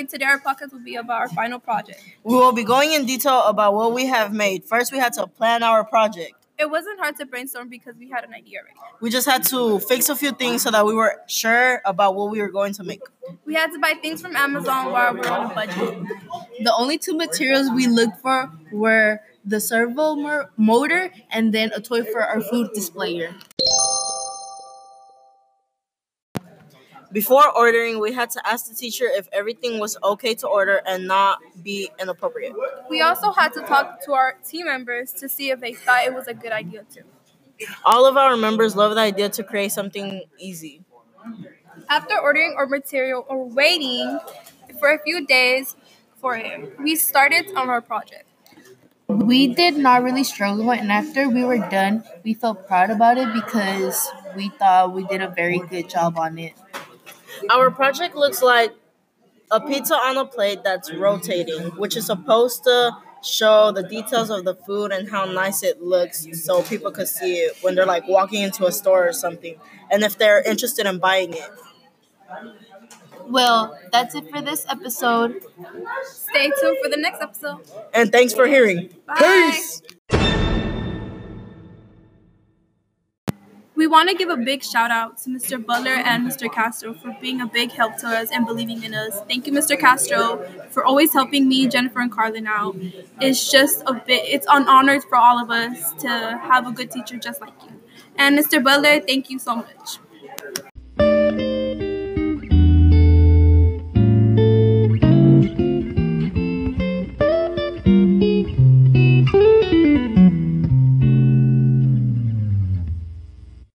and today our podcast will be about our final project. We will be going in detail about what we have made. First, we had to plan our project. It wasn't hard to brainstorm because we had an idea already. We just had to fix a few things so that we were sure about what we were going to make. We had to buy things from Amazon while we were on a budget. The only two materials we looked for were the servo motor and then a toy for our food displayer. Before ordering, we had to ask the teacher if everything was okay to order and not be inappropriate. We also had to talk to our team members to see if they thought it was a good idea too. All of our members loved the idea to create something easy. After ordering our material or waiting for a few days for it, we started on our project. We did not really struggle, and after we were done, we felt proud about it because we thought we did a very good job on it. Our project looks like a pizza on a plate that's rotating, which is supposed to show the details of the food and how nice it looks so people could see it when they're like walking into a store or something, and if they're interested in buying it. Well, that's it for this episode. Stay tuned for the next episode. And thanks for hearing. Bye. Peace! We want to give a big shout out to Mr. Butler and Mr. Castro for being a big help to us and believing in us. Thank you, Mr. Castro, for always helping me, Jennifer, and Carlin out. It's an honor for all of us to have a good teacher just like you. And Mr. Butler, thank you so much.